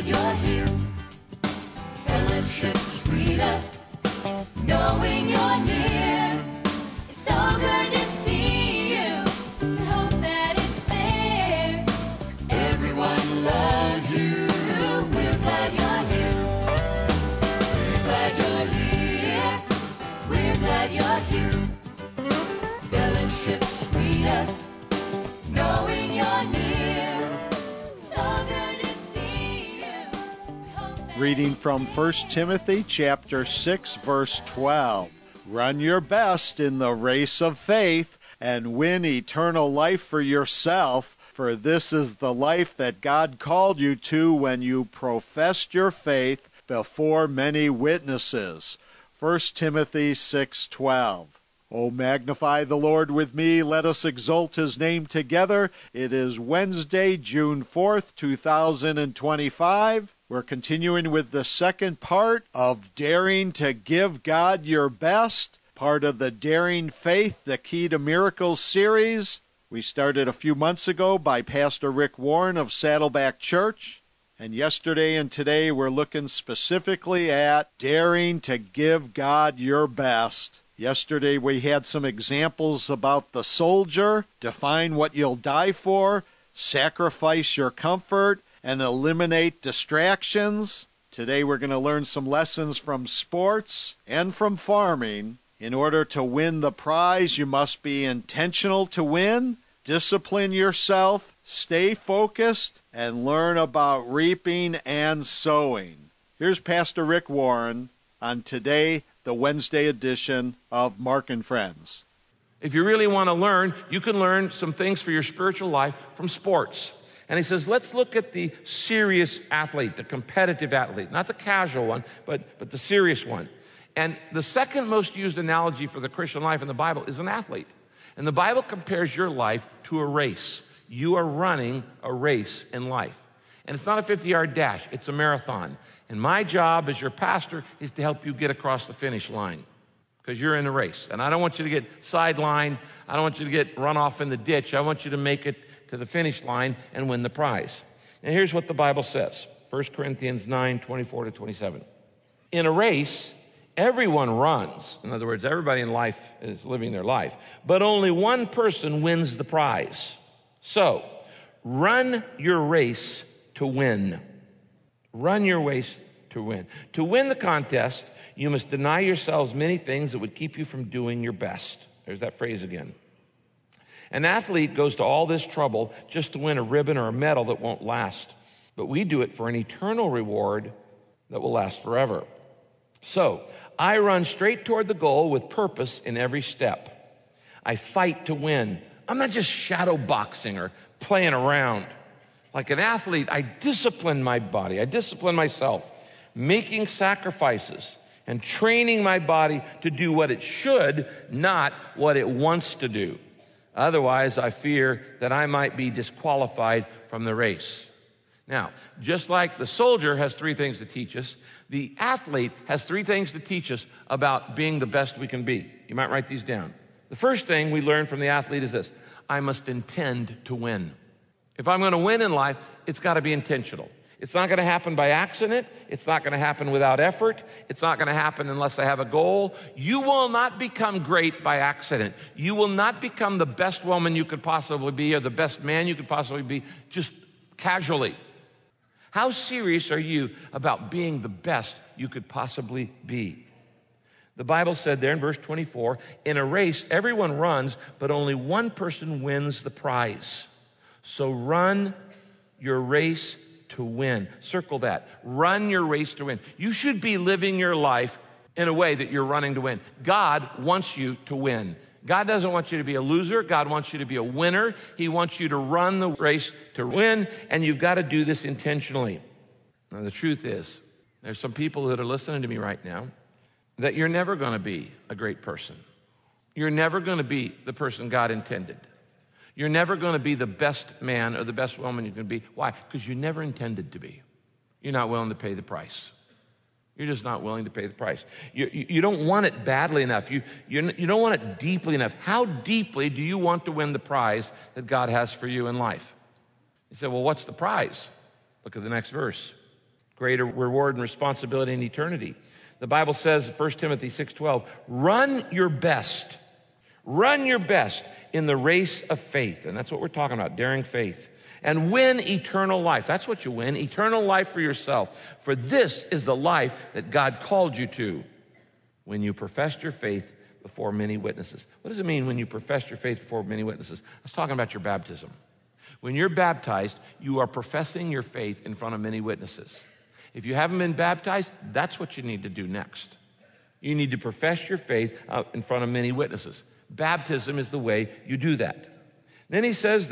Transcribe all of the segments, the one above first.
you're here. Fellowship sweeter, knowing you're near. It's so good to see you. We hope that it's clear. Everyone loves you. We're glad you're here. We're glad you're here. We're glad you're here. Fellowship sweeter, knowing you're near. So good to see you. We hope that Reading from 1 Timothy chapter 6, verse 12. Run your best in the race of faith and win eternal life for yourself, for this is the life that God called you to when you professed your faith before many witnesses. 1 Timothy 6:12. Oh, magnify the Lord with me. Let us exalt his name together. It is Wednesday, June 4th, 2025. We're continuing with the second part of Daring to Give God Your Best, part of the Daring Faith, the Key to Miracles series. We started a few months ago by Pastor Rick Warren of Saddleback Church. And yesterday and today we're looking specifically at daring to give God your best. Yesterday we had some examples about the soldier, define what you'll die for, sacrifice your comfort, and eliminate distractions. Today we're going to learn some lessons from sports and from farming. In order to win the prize, you must be intentional to win, discipline yourself, stay focused, and learn about reaping and sowing. Here's Pastor Rick Warren on today, the Wednesday edition of Mark and Friends. If you really want to learn, you can learn some things for your spiritual life from sports. And he says, let's look at the serious athlete, the competitive athlete, not the casual one, but the serious one. And the second most used analogy for the Christian life in the Bible is an athlete. And the Bible compares your life to a race. You are running a race in life. And it's not a 50-yard dash, it's a marathon. And my job as your pastor is to help you get across the finish line because you're in a race. And I don't want you to get sidelined. I don't want you to get run off in the ditch. I want you to make it to the finish line and win the prize. And here's what the Bible says, 1 Corinthians 9:24-27. In a race, everyone runs. In other words, everybody in life is living their life. But only one person wins the prize. So, run your race to win. Run your race to win. To win the contest, you must deny yourselves many things that would keep you from doing your best. There's that phrase again. An athlete goes to all this trouble just to win a ribbon or a medal that won't last. But we do it for an eternal reward that will last forever. So, I run straight toward the goal with purpose in every step. I fight to win. I'm not just shadow boxing or playing around. Like an athlete, I discipline my body. I discipline myself, making sacrifices and training my body to do what it should, not what it wants to do. Otherwise, I fear that I might be disqualified from the race. Now, just like the soldier has three things to teach us, the athlete has three things to teach us about being the best we can be. You might write these down. The first thing we learn from the athlete is this: I must intend to win. If I'm going to win in life, it's got to be intentional. It's not going to happen by accident. It's not going to happen without effort. It's not going to happen unless I have a goal. You will not become great by accident. You will not become the best woman you could possibly be or the best man you could possibly be just casually. How serious are you about being the best you could possibly be? The Bible said there in verse 24, in a race, everyone runs, but only one person wins the prize. So run your race to win. Circle that. Run your race to win. You should be living your life in a way that you're running to win. God wants you to win. God doesn't want you to be a loser. God wants you to be a winner. He wants you to run the race to win, and you've got to do this intentionally. Now, the truth is, there's some people that are listening to me right now that you're never going to be a great person. You're never going to be the person God intended. You're never going to be the best man or the best woman you can be. Why? Because you never intended to be. You're not willing to pay the price. You're just not willing to pay the price. You don't want it badly enough. You don't want it deeply enough. How deeply do you want to win the prize that God has for you in life? You say, well, what's the prize? Look at the next verse. greater reward and responsibility in eternity. The Bible says, 1 Timothy 6:12, run your best. Run your best in the race of faith. And that's what we're talking about, daring faith. And win eternal life. That's what you win, eternal life for yourself. For this is the life that God called you to when you professed your faith before many witnesses. What does it mean when you profess your faith before many witnesses? I was talking about your baptism. When you're baptized, you are professing your faith in front of many witnesses. If you haven't been baptized, that's what you need to do next. You need to profess your faith in front of many witnesses. Baptism is the way you do that. Then he says,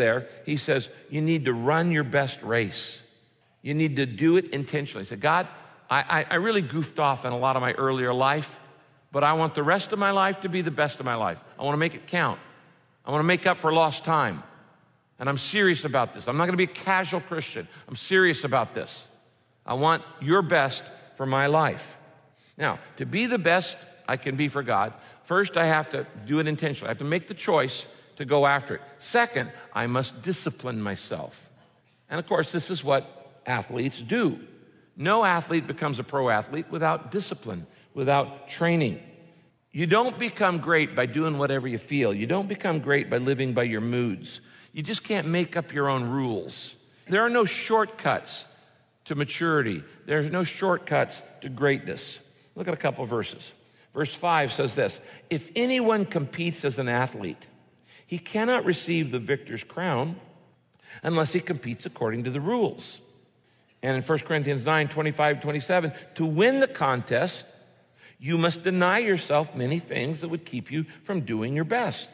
you need to run your best race. You need to do it intentionally. Say, God, I really goofed off in a lot of my earlier life, but I want the rest of my life to be the best of my life. I want to make it count. I want to make up for lost time. And I'm serious about this. I'm not going to be a casual Christian. I'm serious about this. I want your best for my life. Now, to be the best I can be for God, first I have to do it intentionally. I have to make the choice to go after it. Second, I must discipline myself. And of course, this is what athletes do. No athlete becomes a pro athlete without discipline, without training. You don't become great by doing whatever you feel. You don't become great by living by your moods. You just can't make up your own rules. There are no shortcuts to maturity. There are no shortcuts to greatness. Look at a couple of verses. Verse 5 says this, if anyone competes as an athlete, he cannot receive the victor's crown unless he competes according to the rules. And in 1 Corinthians 9, 25, 27, to win the contest, you must deny yourself many things that would keep you from doing your best.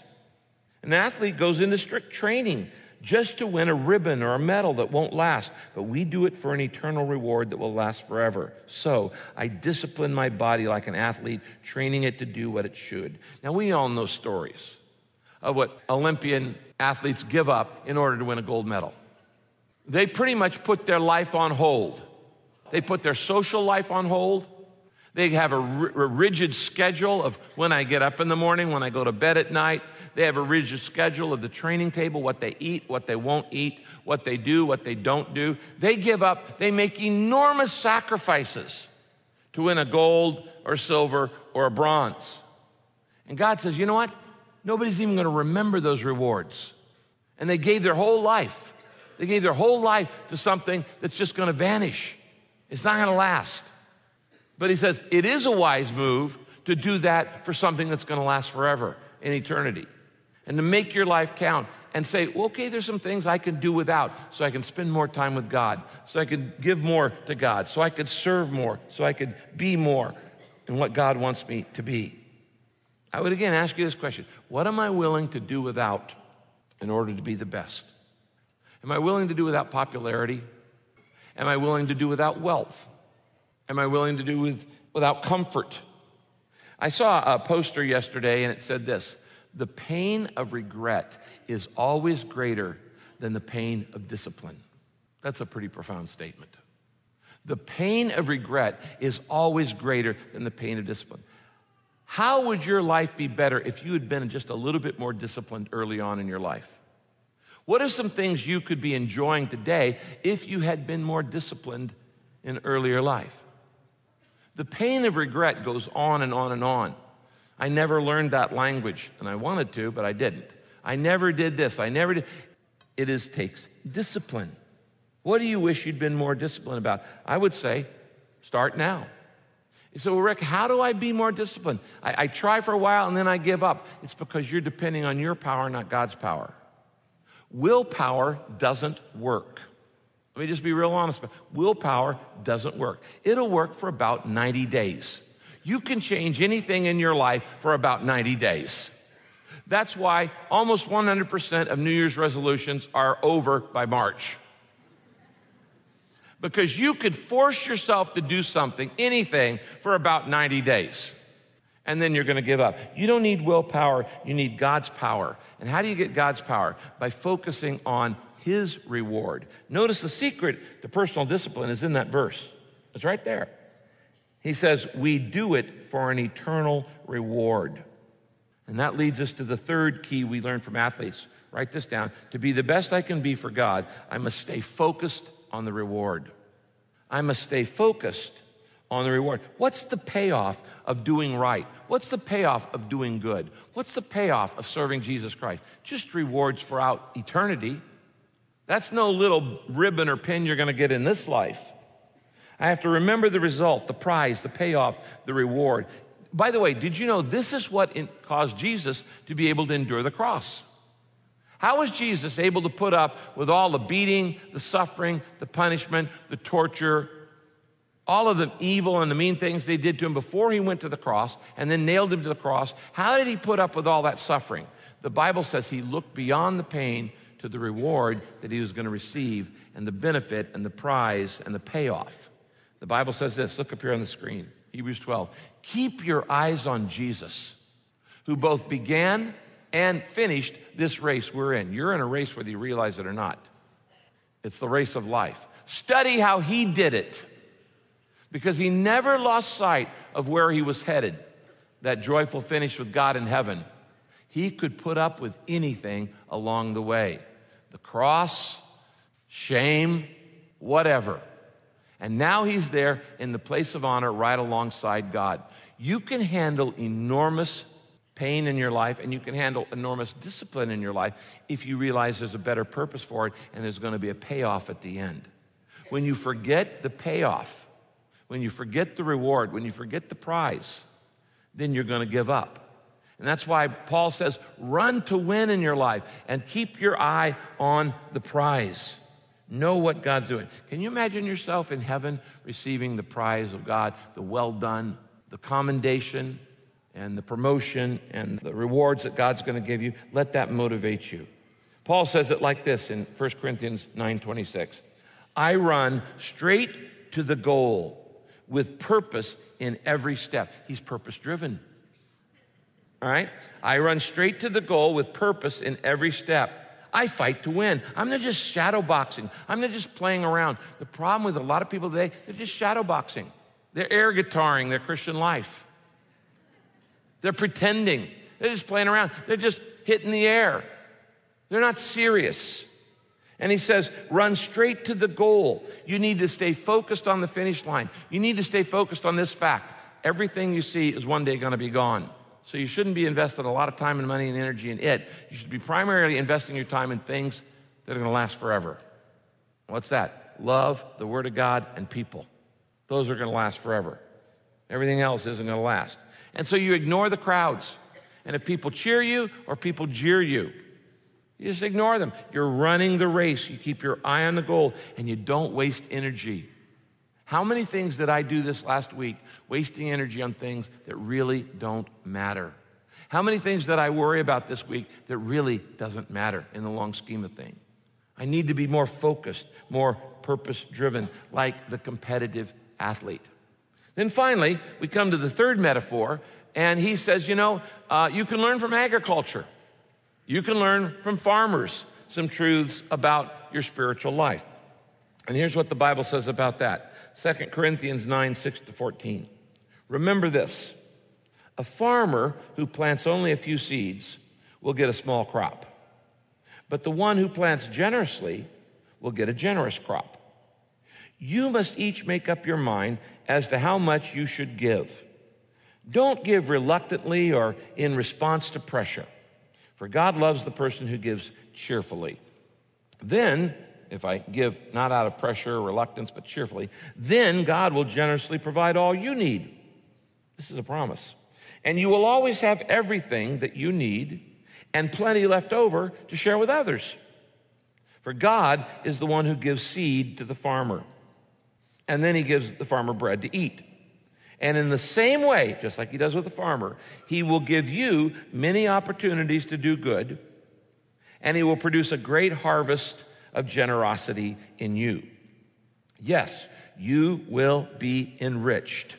An athlete goes into strict training just to win a ribbon or a medal that won't last, but we do it for an eternal reward that will last forever. So I discipline my body like an athlete, training it to do what it should. Now, we all know stories of what Olympian athletes give up in order to win a gold medal. They pretty much put their life on hold. They put their social life on hold. They have a rigid schedule of when I get up in the morning, when I go to bed at night. They have a rigid schedule of the training table, what they eat, what they won't eat, what they do, what they don't do. They give up, they make enormous sacrifices to win a gold or silver or a bronze. And God says, you know what? Nobody's even going to remember those rewards. And they gave their whole life. They gave their whole life to something that's just going to vanish. It's not going to last. But he says, it is a wise move to do that for something that's going to last forever in eternity. And to make your life count and say, well, okay, there's some things I can do without so I can spend more time with God, so I can give more to God, so I could serve more, so I could be more in what God wants me to be. I would again ask you this question. What am I willing to do without in order to be the best? Am I willing to do without popularity? Am I willing to do without wealth? Am I willing to do without comfort? I saw a poster yesterday and it said this, the pain of regret is always greater than the pain of discipline. That's a pretty profound statement. The pain of regret is always greater than the pain of discipline. How would your life be better if you had been just a little bit more disciplined early on in your life? What are some things you could be enjoying today if you had been more disciplined in earlier life? The pain of regret goes on and on and on. I never learned that language, and I wanted to, but I didn't. I never did this. I never did. It takes discipline. What do you wish you'd been more disciplined about? I would say, start now. You say, well, Rick, how do I be more disciplined? I try for a while and then I give up. It's because you're depending on your power, not God's power. Willpower doesn't work. Let me just be real honest. Willpower doesn't work. It'll work for about 90 days. You can change anything in your life for about 90 days. That's why almost 100% of New Year's resolutions are over by March. Because you could force yourself to do something, anything, for about 90 days. And then you're going to give up. You don't need willpower. You need God's power. And how do you get God's power? By focusing on His reward. Notice the secret to personal discipline is in that verse. It's right there. He says, we do it for an eternal reward. And that leads us to the third key we learned from athletes. Write this down. To be the best I can be for God, I must stay focused on the reward. I must stay focused on the reward. What's the payoff of doing right? What's the payoff of doing good? What's the payoff of serving Jesus Christ? Just rewards throughout eternity. That's no little ribbon or pin you're going to get in this life. I have to remember the result, the prize, the payoff, the reward. By the way, did you know this is what caused Jesus to be able to endure the cross? How was Jesus able to put up with all the beating, the suffering, the punishment, the torture, all of the evil and the mean things they did to him before he went to the cross and then nailed him to the cross? How did he put up with all that suffering? The Bible says he looked beyond the pain to the reward that he was going to receive and the benefit and the prize and the payoff. The Bible says this, look up here on the screen, Hebrews 12. Keep your eyes on Jesus, who both began and finished this race we're in. You're in a race whether you realize it or not. It's the race of life. Study how he did it, because he never lost sight of where he was headed, that joyful finish with God in heaven. He could put up with anything along the way. The cross, shame, whatever. And now he's there in the place of honor right alongside God. You can handle enormous pain in your life, and you can handle enormous discipline in your life if you realize there's a better purpose for it and there's going to be a payoff at the end. When you forget the payoff, when you forget the reward, when you forget the prize, then you're going to give up. And that's why Paul says, run to win in your life and keep your eye on the prize. Know what God's doing. Can you imagine yourself in heaven receiving the prize of God, the well done, the commendation, and the promotion and the rewards that God's going to give you? Let that motivate you. Paul says it like this in 1 Corinthians 9:26. I run straight to the goal with purpose in every step. He's purpose driven. All right? I run straight to the goal with purpose in every step. I fight to win. I'm not just shadow boxing. I'm not just playing around. The problem with a lot of people today, they're just shadow boxing. They're air guitaring their Christian life. They're pretending. They're just playing around. They're just hitting the air. They're not serious. And he says, run straight to the goal. You need to stay focused on the finish line. You need to stay focused on this fact. Everything you see is one day going to be gone. So you shouldn't be investing a lot of time and money and energy in it. You should be primarily investing your time in things that are going to last forever. What's that? Love, the Word of God, and people. Those are going to last forever. Everything else isn't going to last. And so you ignore the crowds. And if people cheer you or people jeer you, you just ignore them. You're running the race. You keep your eye on the goal, and you don't waste energy. How many things did I do this last week, wasting energy on things that really don't matter? How many things did I worry about this week that really doesn't matter in the long scheme of things? I need to be more focused, more purpose-driven, like the competitive athlete. Then finally, we come to the third metaphor, and he says, you can learn from agriculture. You can learn from farmers some truths about your spiritual life. And here's what the Bible says about that. 2 Corinthians 9:6-14. Remember this. A farmer who plants only a few seeds will get a small crop. But the one who plants generously will get a generous crop. You must each make up your mind as to how much you should give. Don't give reluctantly or in response to pressure, for God loves the person who gives cheerfully. Then, if I give not out of pressure or reluctance, but cheerfully, then God will generously provide all you need. This is a promise. And you will always have everything that you need and plenty left over to share with others. For God is the one who gives seed to the farmer. And then he gives the farmer bread to eat. And in the same way, just like he does with the farmer, he will give you many opportunities to do good, and he will produce a great harvest of generosity in you. Yes, you will be enriched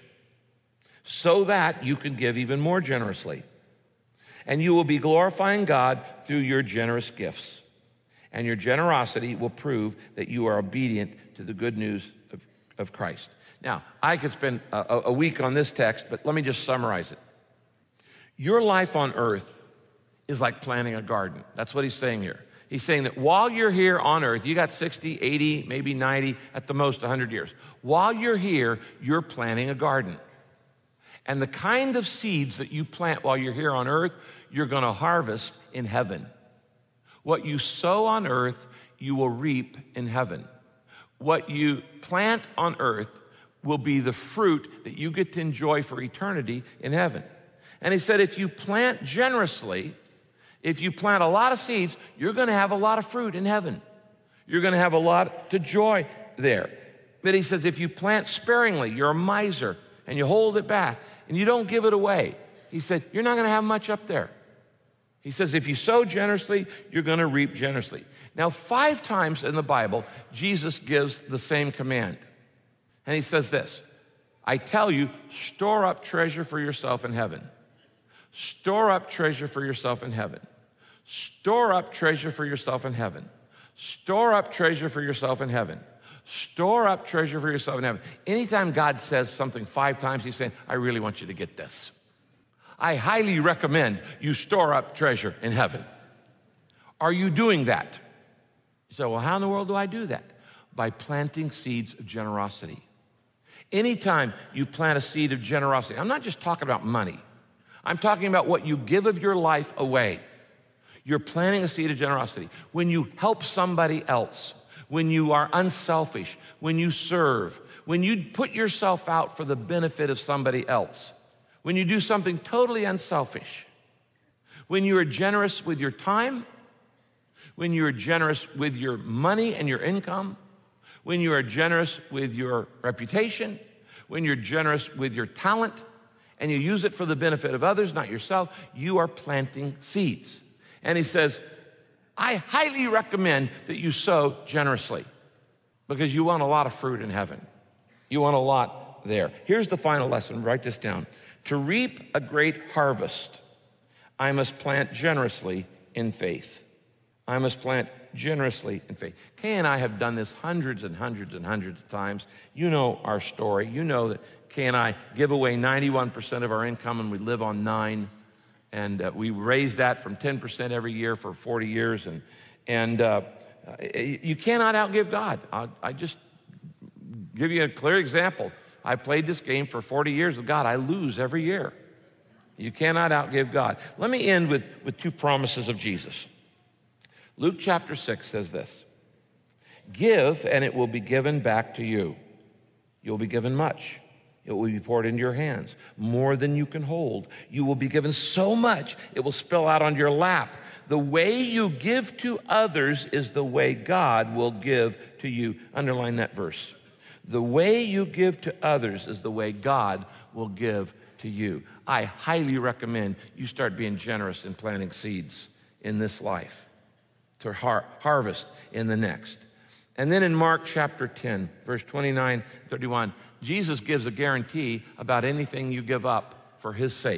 so that you can give even more generously. And you will be glorifying God through your generous gifts. And your generosity will prove that you are obedient to the good news of Christ. Now, I could spend a week on this text, but let me just summarize it. Your life on earth is like planting a garden. That's what he's saying here. He's saying that while you're here on earth, you got 60, 80, maybe 90, at the most 100 years. While you're here, you're planting a garden. And the kind of seeds that you plant while you're here on earth, you're going to harvest in heaven. What you sow on earth, you will reap in heaven. What you plant on earth will be the fruit that you get to enjoy for eternity in heaven. And he said, if you plant generously, if you plant a lot of seeds, you're going to have a lot of fruit in heaven. You're going to have a lot to joy there. But he says, if you plant sparingly, you're a miser, and you hold it back, and you don't give it away, he said, you're not going to have much up there. He says, if you sow generously, you're going to reap generously. Now, 5 times in the Bible, Jesus gives the same command. And he says this, I tell you, store up treasure for yourself in heaven. Store up treasure for yourself in heaven. Store up treasure for yourself in heaven. Store up treasure for yourself in heaven. Store up treasure for yourself in heaven. Anytime God says something 5 times, he's saying, I really want you to get this. I highly recommend you store up treasure in heaven. Are you doing that? You say, well, how in the world do I do that? By planting seeds of generosity. Anytime you plant a seed of generosity, I'm not just talking about money. I'm talking about what you give of your life away. You're planting a seed of generosity. When you help somebody else, when you are unselfish, when you serve, when you put yourself out for the benefit of somebody else, when you do something totally unselfish, when you are generous with your time, when you are generous with your money and your income, when you are generous with your reputation, when you're generous with your talent, and you use it for the benefit of others, not yourself, you are planting seeds. And he says, I highly recommend that you sow generously because you want a lot of fruit in heaven. You want a lot there. Here's the final lesson. Write this down. To reap a great harvest, I must plant generously in faith. I must plant generously in faith. Kay and I have done this hundreds and hundreds and hundreds of times. You know our story. You know that Kay and I give away 91% of our income and we live on 9%. And we raised that from 10% every year for 40 years. And you cannot outgive God. I just give you a clear example. I played this game for 40 years with God. I lose every year. You cannot outgive God. Let me end with 2 promises of Jesus. Luke chapter 6 says this, give and it will be given back to you. You'll be given much. It will be poured into your hands, more than you can hold. You will be given so much, it will spill out on your lap. The way you give to others is the way God will give to you. Underline that verse. The way you give to others is the way God will give to you. I highly recommend you start being generous in planting seeds in this life to harvest in the next. And then in Mark chapter 10, verse 29, 31, Jesus gives a guarantee about anything you give up for his sake.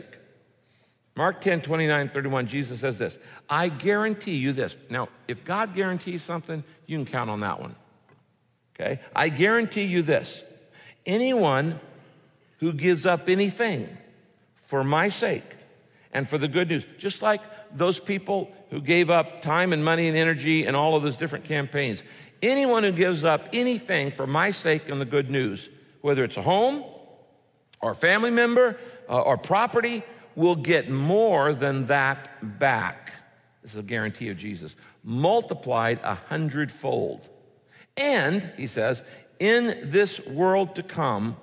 Mark 10, 29, 31, Jesus says this, I guarantee you this. Now, if God guarantees something, you can count on that one. Okay? I guarantee you this. Anyone who gives up anything for my sake and for the good news, just like those people who gave up time and money and energy and all of those different campaigns, anyone who gives up anything for my sake and the good news, whether it's a home or a family member or property, will get more than that back. This is a guarantee of Jesus. Multiplied 100-fold. And, he says, in this world to come,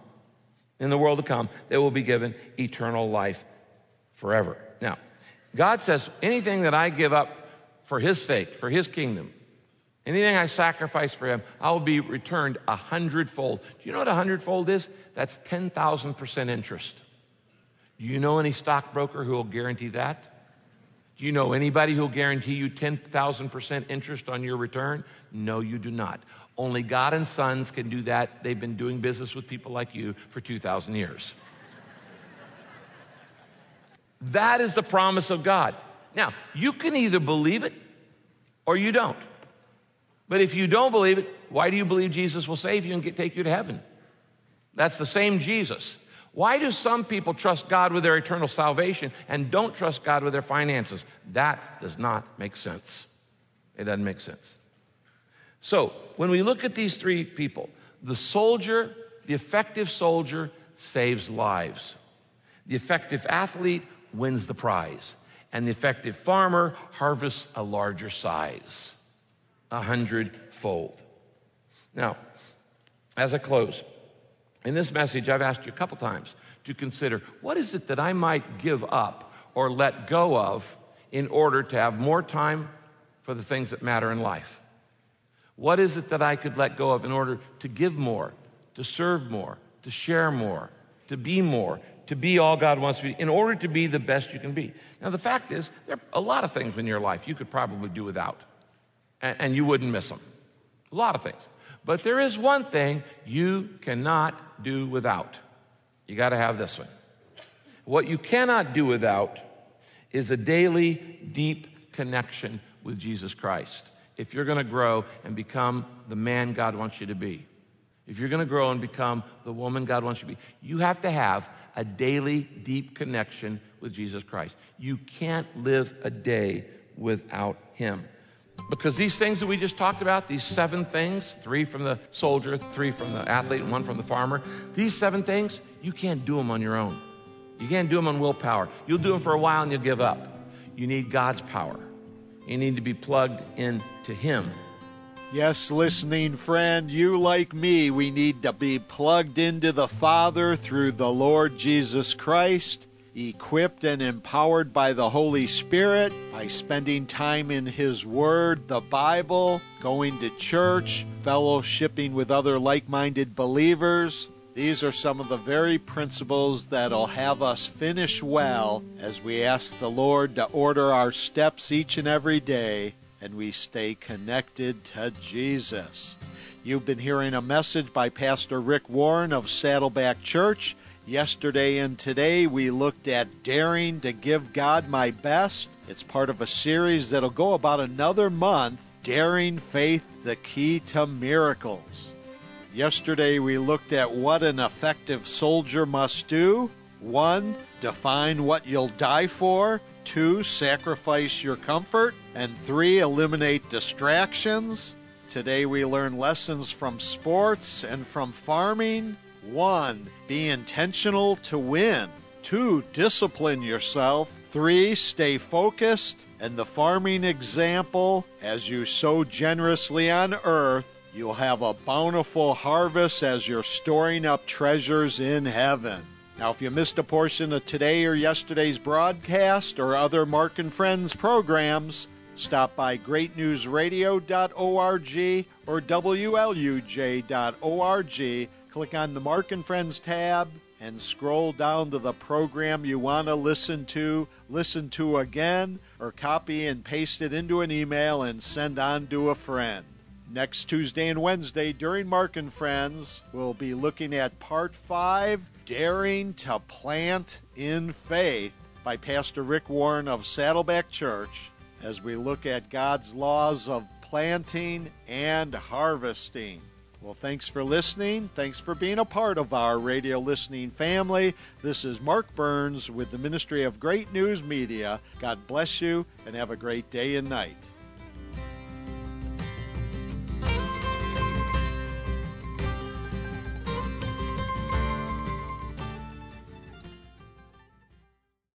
they will be given eternal life forever. Now, God says, anything that I give up for his sake, for his kingdom, anything I sacrifice for him, I will be returned 100-fold. Do you know what 100-fold is? That's 10,000% interest. Do you know any stockbroker who will guarantee that? Do you know anybody who will guarantee you 10,000% interest on your return? No, you do not. Only God and Sons can do that. They've been doing business with people like you for 2,000 years. That is the promise of God. Now, you can either believe it or you don't. But if you don't believe it, why do you believe Jesus will save you and take you to heaven? That's the same Jesus. Why do some people trust God with their eternal salvation and don't trust God with their finances? That does not make sense. It doesn't make sense. So when we look at these three people, the soldier, the effective soldier saves lives. The effective athlete wins the prize. And the effective farmer harvests a larger size, 100-fold. Now, as I close, in this message, I've asked you a couple times to consider, what is it that I might give up or let go of in order to have more time for the things that matter in life? What is it that I could let go of in order to give more, to serve more, to share more, to be all God wants to be, in order to be the best you can be? Now, the fact is, there are a lot of things in your life you could probably do without, and you wouldn't miss them. A lot of things. But there is one thing you cannot do without. You got to have this one. What you cannot do without is a daily, deep connection with Jesus Christ. If you're going to grow and become the man God wants you to be, if you're going to grow and become the woman God wants you to be, you have to have a daily, deep connection with Jesus Christ. You can't live a day without him. Because these things that we just talked about, these 7 things, 3 from the soldier, 3 from the athlete, and 1 from the farmer, these 7 things, you can't do them on your own. You can't do them on willpower. You'll do them for a while and you'll give up. You need God's power. You need to be plugged into him. Yes, listening friend, you like me, we need to be plugged into the Father through the Lord Jesus Christ, equipped and empowered by the Holy Spirit, by spending time in his Word, the Bible, going to church, fellowshipping with other like-minded believers. These are some of the very principles that'll have us finish well as we ask the Lord to order our steps each and every day and we stay connected to Jesus. You've been hearing a message by Pastor Rick Warren of Saddleback Church. Yesterday and today we looked at Daring to Give God My Best. It's part of a series that'll go about another month, Daring Faith, the Key to Miracles. Yesterday we looked at what an effective soldier must do. 1, define what you'll die for. 2, sacrifice your comfort. And 3, eliminate distractions. Today we learn lessons from sports and from farming. 1, be intentional to win. 2, discipline yourself. 3, stay focused. And the farming example, as you sow generously on earth, you'll have a bountiful harvest as you're storing up treasures in heaven. Now, if you missed a portion of today or yesterday's broadcast or other Mark and Friends programs, stop by greatnewsradio.org or WLUJ.org. Click on the Mark and Friends tab and scroll down to the program you want to listen to again, or copy and paste it into an email and send on to a friend. Next Tuesday and Wednesday during Mark and Friends, we'll be looking at Part 5, Daring to Plant in Faith, by Pastor Rick Warren of Saddleback Church, as we look at God's laws of planting and harvesting. Well, thanks for listening. Thanks for being a part of our radio listening family. This is Mark Burns with the Ministry of Great News Media. God bless you and have a great day and night.